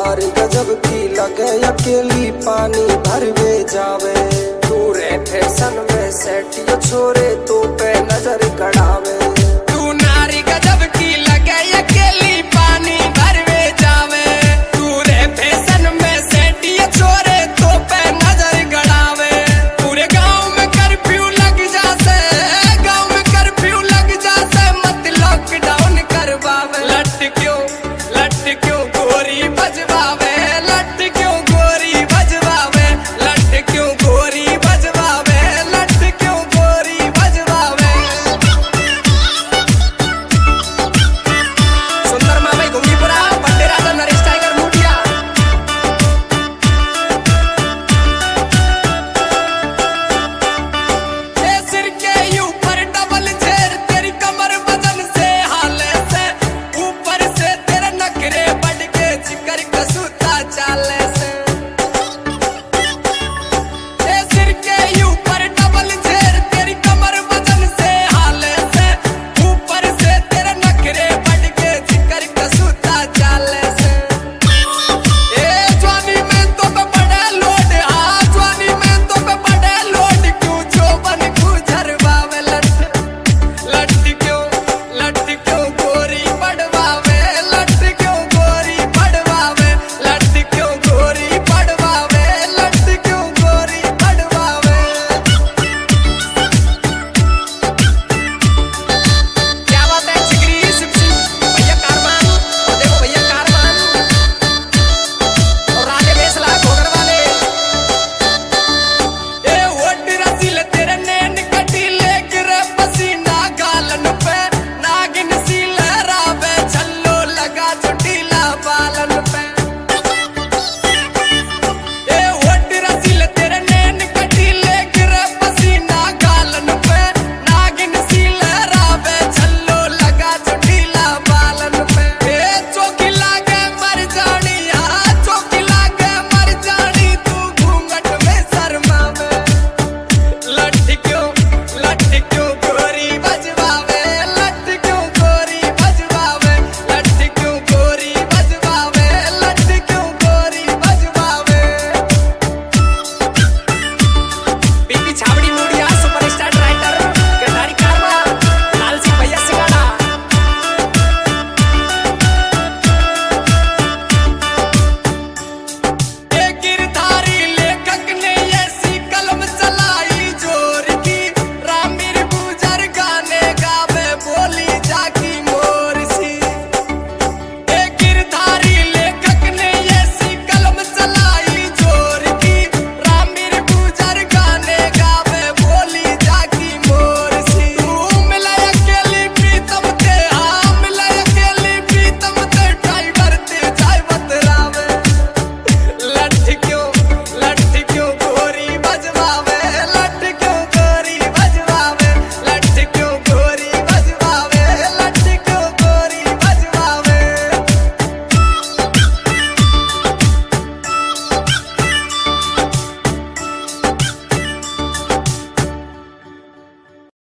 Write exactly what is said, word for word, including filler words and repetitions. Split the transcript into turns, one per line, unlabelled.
नार गजब की लगे अकेली पानी भरवे जावे। तू रे फैशन में सेट यो छोरे तो पे नजर गड़ावे।
तू नारी गजब की लगे अकेली पानी भरवे जावे। तू रे फैशन में सेट यो छोरे तो पे नजर गड़ावे। पूरे गांव में कर्फ्यू लग जासे, गांव में कर्फ्यू लग जासे, मत लॉकडाउन करवावे। लटक्यों